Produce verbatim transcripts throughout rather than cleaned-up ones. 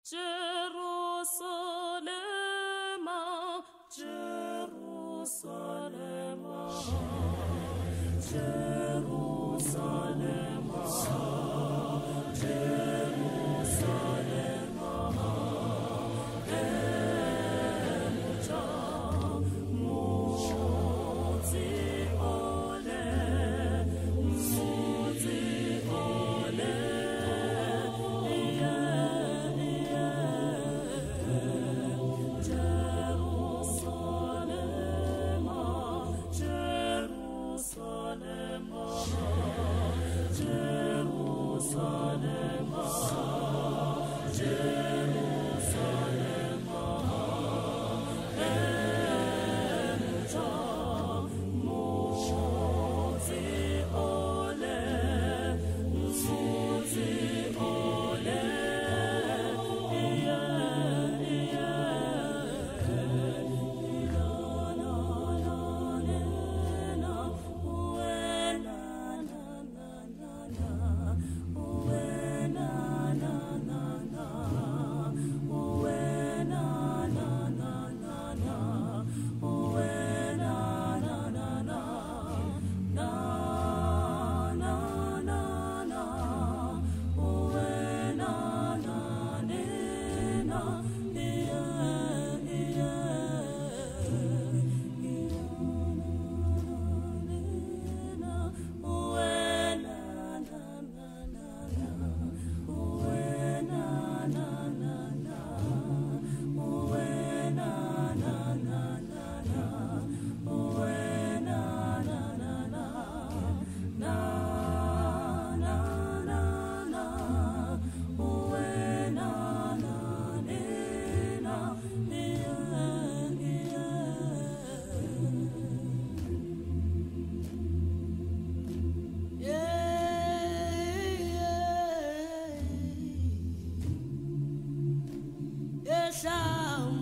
Jerusalem, Jerusalem, Jerusalem, Jerusalem, emuja mutsi ole, mutsi ole, yeah, yeah. Jerusalem, Jerusalem, Jerusalem, Jerusalem, emuja mutsi ole, mutsi ole, yeah, yeah. La la la la, uena na na na na, uena na na na, uena na na na na, uena na na na, na na na na, uena na na na, yeah, Yes, I'm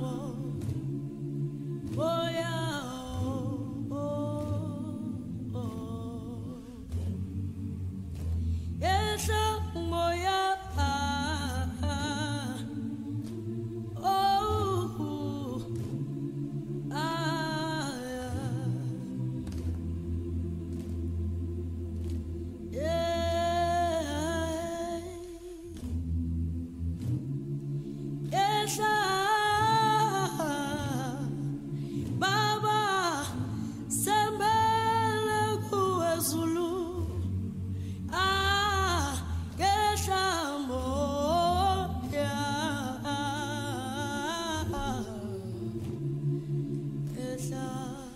oh yeah, oh, oh, oh. Yes, I'm oh yeah, oh, ah, yeah, yes, I. Baba sembele kuwezulu ah kesha moya kesha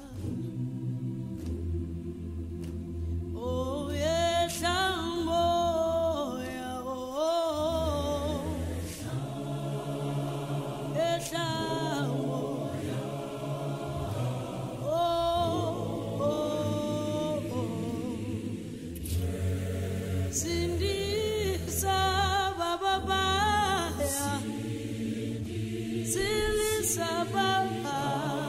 oh yesha moya oh yesha Sindisa baba baya, Sindisa baba,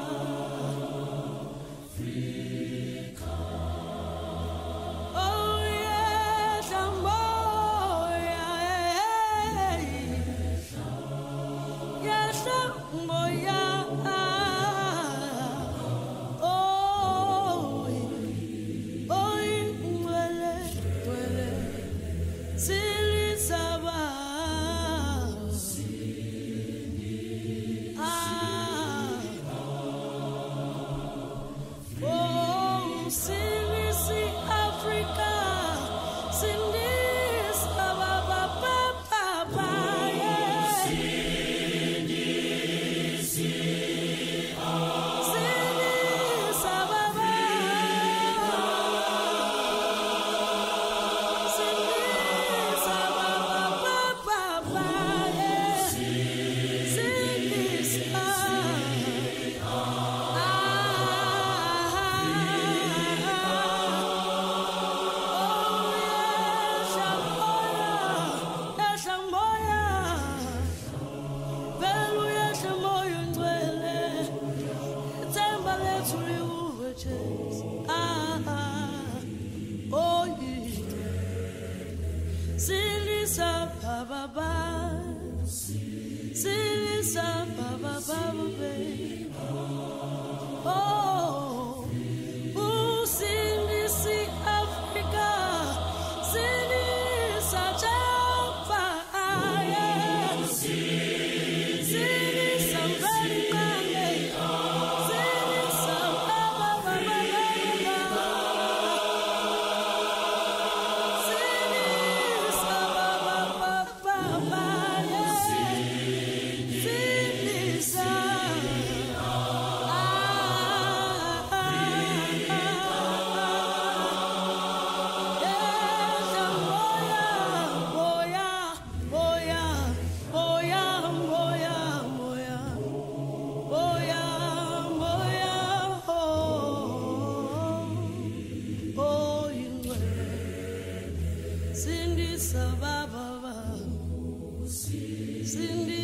oh yeah, Shamboya, yeah, Shamboya, oh, oh, mwele, mwele. Silly Saba, ah, oh, Silly see Africa, Cindy Saba, Papa, Papa, yeah. Cindy, see, Cindy Saba, Silisa Baba, Silisa Baba Baba Baby. Oh, who Silisi Africa? Silisa Java. Silisa Very Mande. Silisa Baba Baba Baba. Silisa Baba Baba Baba. Silisa. Cindy Sababa, Cindy